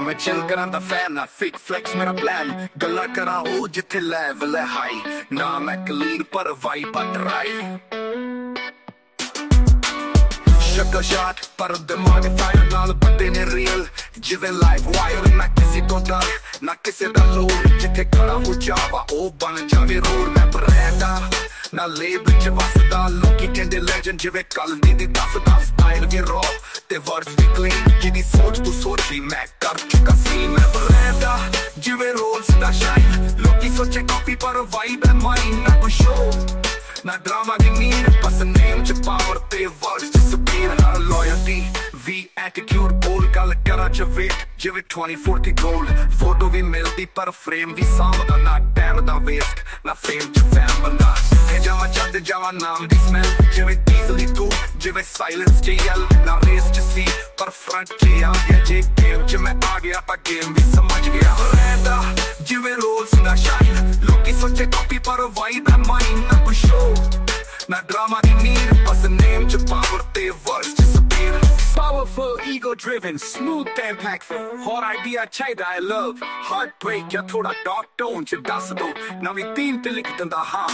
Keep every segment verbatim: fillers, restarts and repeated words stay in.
मैं चिल करा दा फैन ना फिक फ्लेक्स मेरा प्लान गल्ला करा हो जिथे लेवल है हाई ना मैं क्लीन पर वाई बट राई शक्ल शॉट पर दिमाग फायर नाल बड़े ने रियल जिवे लाइव वायर ना किसी तो डर ना किसी दा लोड जिथे खड़ा हो जावा ओ बन जावे रोड मैं ब्रांडा ना लेब च वसदा लोकी कहंदे लेजेंड जिवे कल दी दी दस दस स्टाइल गे रॉ ते वर्ड्स भी क्लीन जिदी सोच तू सोची मैं कर चुका सी मैं ब्रांडा जिवे रोल्स दा शाइन लोकी सोचे कॉपी पर वाइब है माइन ना कोई शो ना ड्रामा दी नीड बस नेम च पावर ते वर्ड्स च स्पीड ना लॉयल्टी वी एटीट्यूड बोल गल करा च वेट जिवे ट्वेंटी फोर्टी गोल्ड फोटो भी मिलदी पर फ्रेम भी सामदा ना टाइम दा वेस्ट ना फेम च फैम बंदा हे जावा चढ़ जावा नाम दी स्मेल जिवे डीजल तू जिवे साइलेंस च यल ना रेस च सी पर फ्रंट च आ गया जे गेम च मैं आ गया ता गेम भी समझ गया रहंदा जिवे रोल्स ना शाइन लोकी सोचे कॉपी पर वाइब है माइन ना कोई शो ना ड्रामा दी नीड बस नेम च पावर ते वर्ड्स च speed powerful ego driven smooth and impactful hot idea ਚਾਹੀਦਾ I love heartbreak ਜਾਂ ਥੋੜਾ dark tone ਚ ਦੱਸ ਦੋ ਨਵੀਂ ਥੀਮ ਤੇ ਲਿਖ ਦਿੰਦਾ ਹਾਂ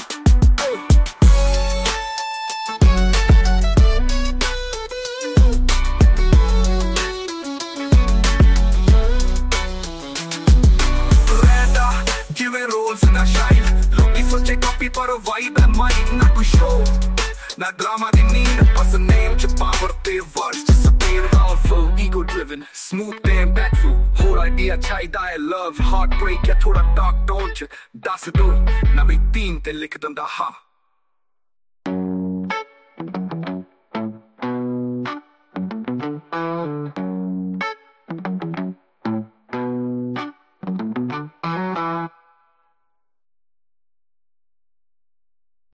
ਜਿਵੇਂ ਰੋਲਸ ਨਾ ਸ਼ਾਈਨ ਲੋਕੀ ਸੋਚੇ ਕਾਪੀ ਪਰ ਵਾਈਬ ਹੈ ਮਾਈਨ ਨਾ ਕੋਈ ਸ਼ੋ ਨਾ ਡਰਾਮਾ ਦੀ ਨੀਡ ਬਸ ਨੇਮ ਚ ਪਾਵਰ ਤੇ ਵਰਡਸ ਚ speed powerful ego driven smooth and impactful ਹੋਰ ਆਈਡੀਆ ਚਾਹੀਦਾ ਹੈ love heartbreak ਜਾਂ ਥੋੜਾ dark tone ਚ ਦੱਸ ਦੋ ਨਵੀਂ ਥੀਮ ਤੇ ਲਿਖ ਦਿੰਦਾ ਹਾਂ